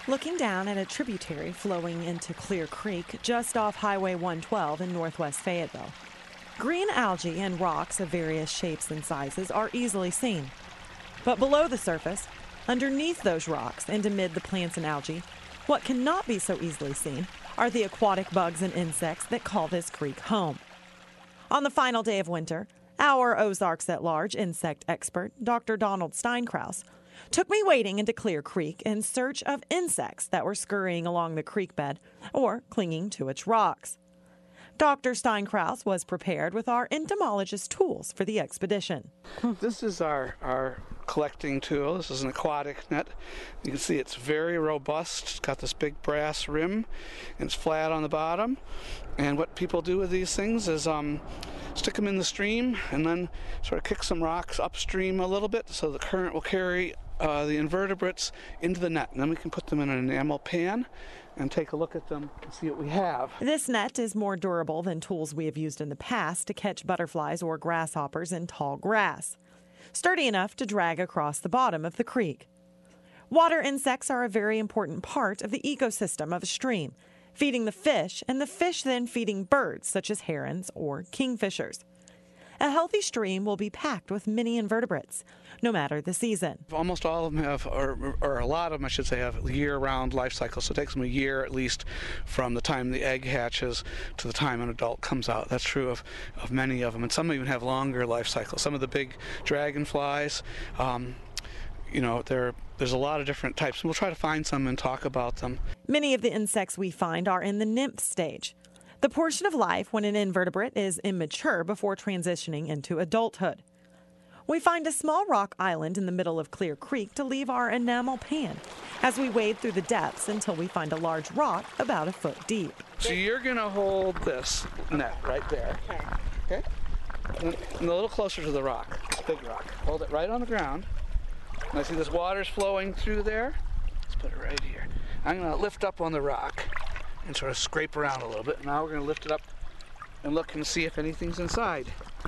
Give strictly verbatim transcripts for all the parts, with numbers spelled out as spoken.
Looking down at a tributary flowing into Clear Creek just off Highway one twelve in northwest Fayetteville. Green algae and rocks of various shapes and sizes are easily seen. But below the surface, underneath those rocks and amid the plants and algae, what cannot be so easily seen are the aquatic bugs and insects that call this creek home. On the final day of winter, our Ozarks at Large insect expert, Doctor Donald Steinkraus, took me wading into Clear Creek in search of insects that were scurrying along the creek bed or clinging to its rocks. Doctor Steinkraus was prepared with our entomologist tools for the expedition. This is our, our collecting tool. This is an aquatic net. You can see it's very robust. It's got this big brass rim and it's flat on the bottom. And what people do with these things is um, stick them in the stream and then sort of kick some rocks upstream a little bit so the current will carry uh, the invertebrates into the net. And then we can put them in an enamel pan and take a look at them and see what we have. This net is more durable than tools we have used in the past to catch butterflies or grasshoppers in tall grass. Sturdy enough to drag across the bottom of the creek. Water insects are a very important part of the ecosystem of a stream, feeding the fish, and the fish then feeding birds such as herons or kingfishers. A healthy stream will be packed with many invertebrates, no matter the season. Almost all of them have, or, or a lot of them I should say, have year-round life cycles. So it takes them a year at least from the time the egg hatches to the time an adult comes out. That's true of, of many of them. And some even have longer life cycles. Some of the big dragonflies, um, you know, there, there's a lot of different types. We'll try to find some and talk about them. Many of the insects we find are in the nymph stage, the portion of life when an invertebrate is immature before transitioning into adulthood. We find a small rock island in the middle of Clear Creek to leave our enamel pan as we wade through the depths until we find a large rock about a foot deep. So you're going to hold this net right there. Okay. And a little closer to the rock, this big rock. Hold it right on the ground. And I see this water's flowing through there. Let's put it right here. I'm going to lift up on the rock and sort of scrape around a little bit. Now we're going to lift it up and look and see if anything's inside.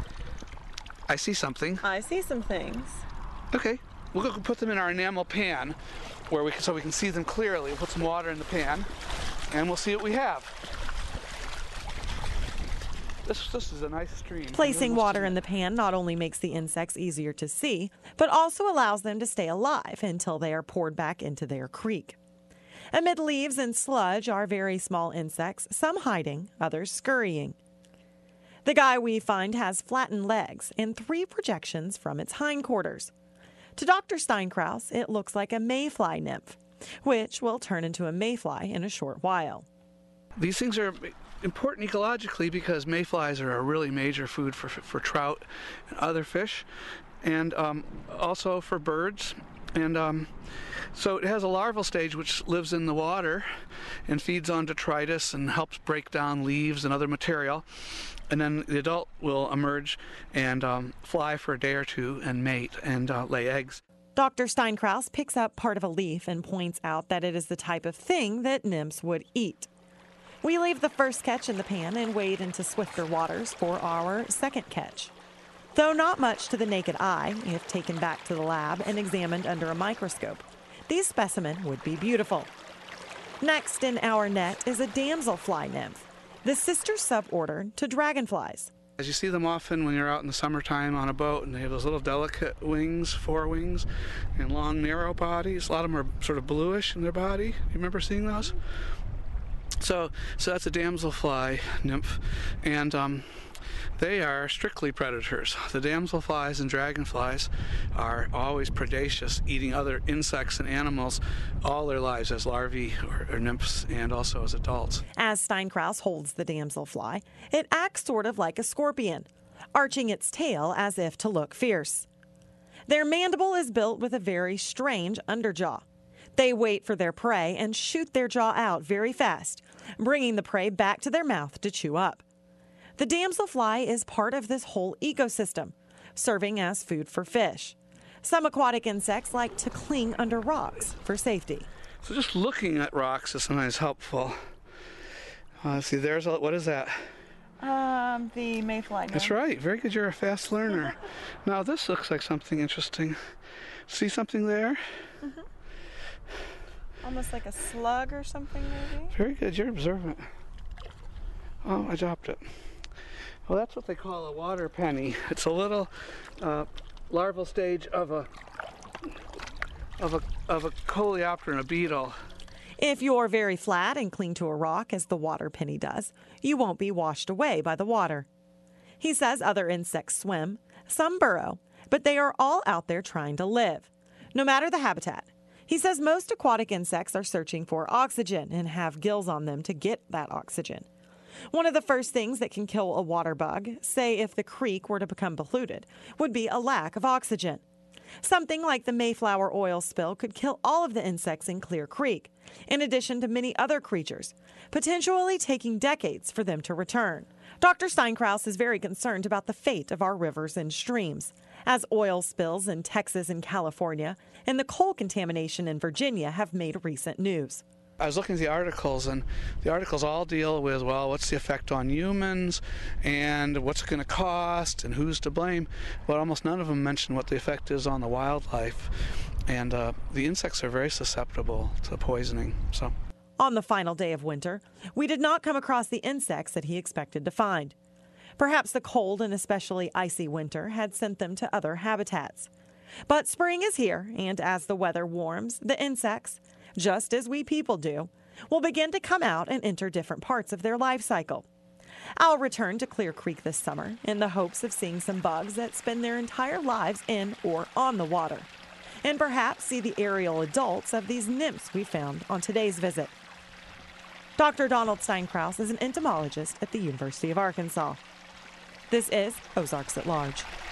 I see something. I see some things. Okay, we'll go put them in our enamel pan where we can, so we can see them clearly. We'll put some water in the pan and we'll see what we have. This, this is a nice stream. Placing water in the pan not only makes the insects easier to see, but also allows them to stay alive until they are poured back into their creek. Amid leaves and sludge are very small insects, some hiding, others scurrying. The guy we find has flattened legs and three projections from its hindquarters. To Doctor Steinkraus, it looks like a mayfly nymph, which will turn into a mayfly in a short while. These things are important ecologically because mayflies are a really major food for, for trout and other fish, and um, also for birds. And um, so it has a larval stage which lives in the water and feeds on detritus and helps break down leaves and other material. And then the adult will emerge and um, fly for a day or two and mate and uh, lay eggs. Doctor Steinkraus picks up part of a leaf and points out that it is the type of thing that nymphs would eat. We leave the first catch in the pan and wade into swifter waters for our second catch. Though not much to the naked eye, if taken back to the lab and examined under a microscope, these specimens would be beautiful. Next in our net is a damselfly nymph, the sister suborder to dragonflies. As you see them often when you're out in the summertime on a boat, and they have those little delicate wings, forewings, and long narrow bodies. A lot of them are sort of bluish in their body. You remember seeing those? So, so that's a damselfly nymph, and um, they are strictly predators. The damselflies and dragonflies are always predaceous, eating other insects and animals all their lives as larvae or, or nymphs and also as adults. As Steinkraus holds the damselfly, it acts sort of like a scorpion, arching its tail as if to look fierce. Their mandible is built with a very strange underjaw. They wait for their prey and shoot their jaw out very fast, bringing the prey back to their mouth to chew up. The damselfly is part of this whole ecosystem, serving as food for fish. Some aquatic insects like to cling under rocks for safety. So just looking at rocks is sometimes helpful. Uh, see, there's a, what is that? Um, the mayfly. That's right. Very good. You're a fast learner. Now this looks like something interesting. See something there? Mm-hmm. Almost like a slug or something, maybe? Very good, you're observant. Oh, I dropped it. Well, that's what they call a water penny. It's a little uh, larval stage of a of a of a coleoptera and a beetle. If you're very flat and cling to a rock, as the water penny does, you won't be washed away by the water. He says other insects swim, some burrow, but they are all out there trying to live, no matter the habitat. He says most aquatic insects are searching for oxygen and have gills on them to get that oxygen. One of the first things that can kill a water bug, say if the creek were to become polluted, would be a lack of oxygen. Something like the Mayflower oil spill could kill all of the insects in Clear Creek, in addition to many other creatures, potentially taking decades for them to return. Doctor Steinkraus is very concerned about the fate of our rivers and streams, as oil spills in Texas and California and the coal contamination in Virginia have made recent news. I was looking at the articles, and the articles all deal with, well, what's the effect on humans, and what's it going to cost, and who's to blame, but almost none of them mention what the effect is on the wildlife, and uh, the insects are very susceptible to poisoning. So, on the final day of winter, we did not come across the insects that he expected to find. Perhaps the cold and especially icy winter had sent them to other habitats. But spring is here, and as the weather warms, the insects, just as we people do, will begin to come out and enter different parts of their life cycle. I'll return to Clear Creek this summer in the hopes of seeing some bugs that spend their entire lives in or on the water, and perhaps see the aerial adults of these nymphs we found on today's visit. Doctor Donald Steinkraus is an entomologist at the University of Arkansas. This is Ozarks at Large.